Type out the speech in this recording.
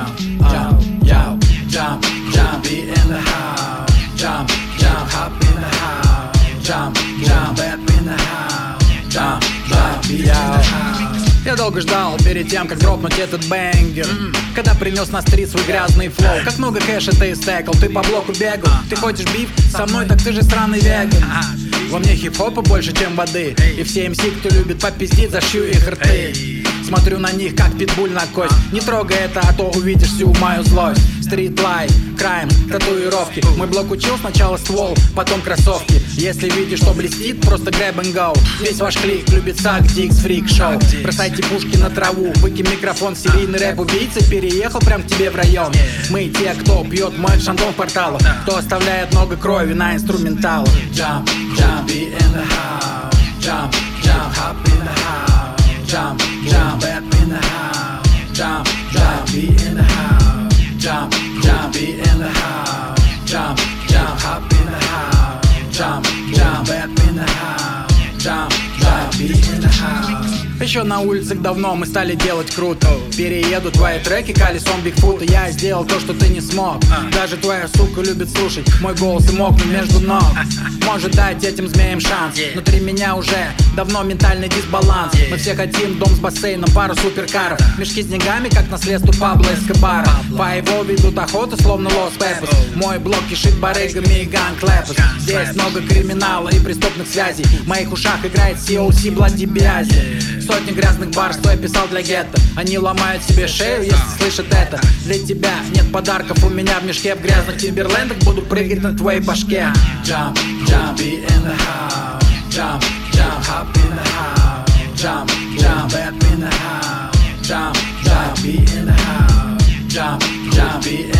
jump, yo, jump, be in the house. Jump, hop in the house. Jump, bad in the house. Jump, be in the house. Я долго ждал перед тем, как дропнуть этот бэнгер, когда принес на стрит свой грязный флоу. Как много кэша ты стекал, ты по блоку бегал. Ты хочешь биф со мной, так ты же сраный веган. Во мне хип-хопа больше, чем воды. И все МС, кто любит попиздить, зашью их рты. Смотрю на них, как питбуль на кость. Не трогай это, а то увидишь всю мою злость. Стрит лайф, крайм, татуировки. Мой блок учил сначала ствол, потом кроссовки. Если видишь, что блестит, просто grab and go. Весь ваш клик любит сак, дикс, фрик, шоу. Бросайте пушки на траву, выкинь микрофон. Серийный рэп-убийца переехал прям к тебе в район. Мы те, кто пьет мой шандон в порталах, кто оставляет много крови на инструменталах. Jump, be in the house. Jump, hop in the house. Jump, bad in the house. Jump, be in the house. Jump, be in the house. Jump, hop in the house. Jump, bad in the house. Jump, be in the house. Еще на улицах давно мы стали делать круто. Перееду твои треки колесом Бигфута. Я сделал то, что ты не смог. Даже твоя сука любит слушать мой голос и мокнуть между ног. Может дать этим змеям шанс. Внутри меня уже давно ментальный дисбаланс. Мы все хотим дом с бассейном, пару суперкаров, мешки с деньгами, как наследство Пабло Эскобара. По его ведут охоту, словно Лос Пепос. Мой блок кишит барыгами и ганг-клэпос. Здесь много криминала и преступных связей. В моих ушах играет COC Bloody Biazi. Сотни грязных бар, что я писал для гетто. Они ломают себе шею, если слышат это. Для тебя нет подарков у меня в мешке. В грязных Тимберлендах буду прыгать на твоей башке. Jump, be in the house. Jump, hop in the house. Jump, bad in the house. Jump, be in the house. Jump, be in the house.